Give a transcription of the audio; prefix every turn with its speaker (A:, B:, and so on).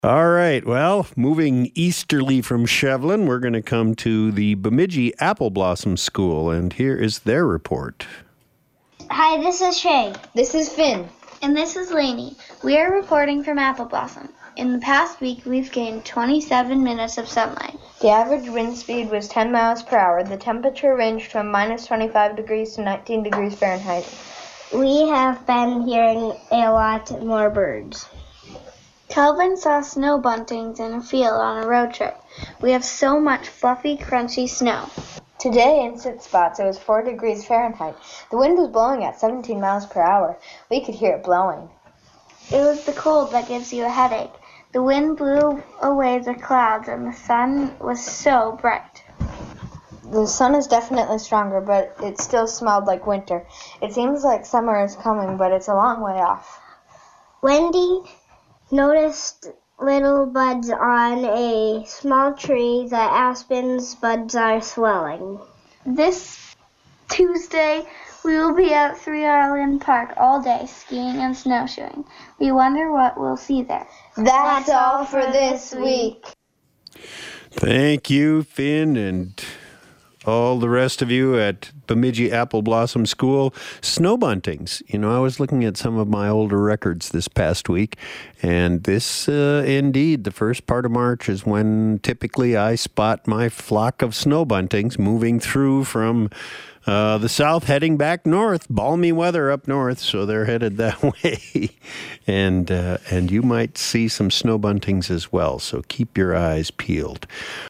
A: All right. Well, moving easterly from Shevlin, we're going to come to the Bemidji Apple Blossom School, and here is their report.
B: Hi, this is Shay.
C: This is Finn.
D: And this is Lainey. We are reporting from Apple Blossom. In the past week, we've gained 27 minutes of sunlight.
C: The average wind speed was 10 miles per hour. The temperature ranged from minus 25 degrees to 19 degrees Fahrenheit.
B: We have been hearing a lot more birds.
D: Calvin saw snow buntings in a field on a road trip. We have so much fluffy, crunchy snow.
C: Today, in sit spots, it was 4 degrees Fahrenheit. The wind was blowing at 17 miles per hour. We could hear it blowing.
D: It was the cold that gives you a headache. The wind blew away the clouds, and the sun was so bright.
C: The sun is definitely stronger, but it still smelled like winter. It seems like summer is coming, but it's a long way off.
B: Wendy noticed little buds on a small tree. The aspen's buds are swelling.
D: This Tuesday, we will be at Three Island Park all day, skiing and snowshoeing. We wonder what we'll see there.
C: That's all for this week.
A: Thank you, Finn, and all the rest of you at Bemidji Apple Blossom School. Snow buntings. You know, I was looking at some of my older records this past week, and this, indeed, the first part of March is when typically I spot my flock of snow buntings moving through from the south heading back north. Balmy weather up north, so they're headed that way. And you might see some snow buntings as well, so keep your eyes peeled.